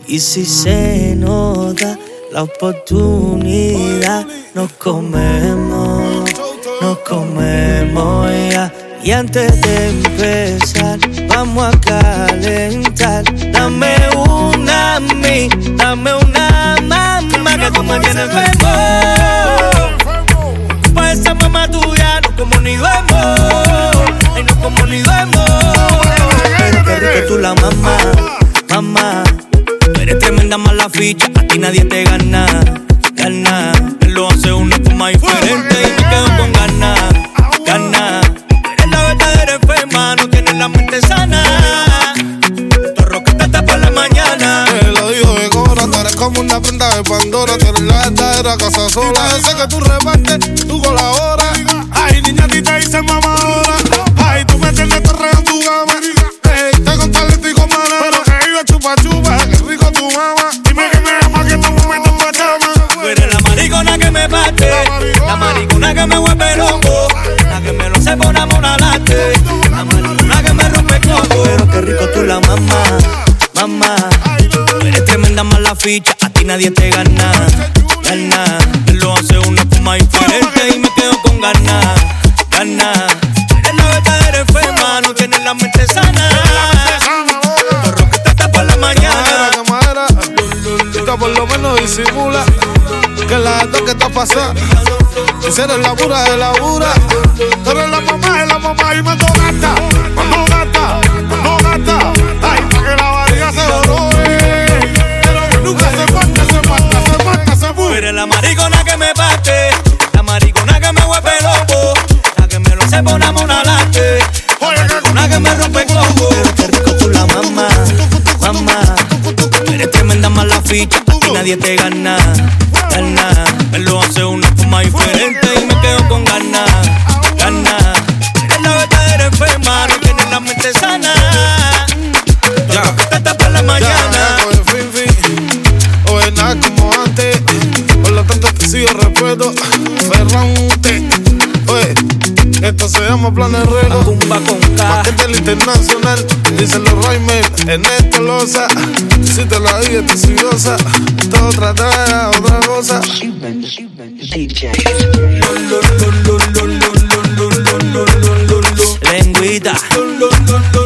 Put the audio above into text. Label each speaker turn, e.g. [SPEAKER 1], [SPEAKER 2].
[SPEAKER 1] Y si se nos da la oportunidad, nos comemos ya. Y antes de empezar, vamos a calentar. Dame una a mí, dame una mamá, que tú me tienes enfermo. Pa' esa mamá tuya, no como ni duermo. Ay, no como ni duermo. Pero qué rico tú la mamá, mamá. Tú eres tremenda mala ficha, a ti nadie te gana. Él lo hace una forma diferente y me quedo con ganas. Eres la verdadera enferma, no tienes la mente sana. Tu roca te tapa por la mañana.
[SPEAKER 2] Te lo digo de cora, tú eres como una prenda de Pandora. Tú eres la verdadera casa sola. Yo sé que tú repartes, tú colaboras. Ay, niña, a ti te dicen mamadora. Ay, tú me tienes torreo en tu cama. Te con talento y con mala. Pero que iba chupa chupa, qué rico tu mamá. Dime que me amas, que estamos meto en pachama.
[SPEAKER 1] Tú eres la maricona que me bate, la maricona que me vuelve loco, la que me lo hace por enamorarte, la maricona que me rompe el coco. Pero qué rico tú la mamá, mamá. Tú eres tremenda mala ficha, a ti nadie te gana. Él lo hace una forma diferente y me quedo con ganas. Eres la verdadera enferma, no tienes la mente sana. Tu roca te tapa por la mañana.
[SPEAKER 2] Por lo menos disimula que la alta que está pasando. Si eres la pura de la pura. Tú eres la mamá y me gata. Cuando gata. Ay, pa' que la barriga se jorobe. Pero que nunca se marca.
[SPEAKER 1] Tú eres la maricona que me bate, la maricona que me vuelve loco, la que me lo hace por enamorarte, la maricona que me rompe el coco. Pero qué rico tú la mamá, mamá. Tú eres tremenda mala ficha, a ti nadie te gana. Él lo hace una forma diferente y me quedo con ganas. Eres la verdadera enferma, no tienes la mente sana. Ya, te tapa la mañana.
[SPEAKER 2] Oye, nada como antes. Por lo tanto te sigo respeto. Ferrante. Oye, esto se llama Plan Herrero.
[SPEAKER 1] Tumba con K.
[SPEAKER 2] Paquete el internacional. Dicen los Raymen. Ernesto Loza. Si te la dije, te soy goza. Todo trata de otra cosa.
[SPEAKER 1] Lengüita.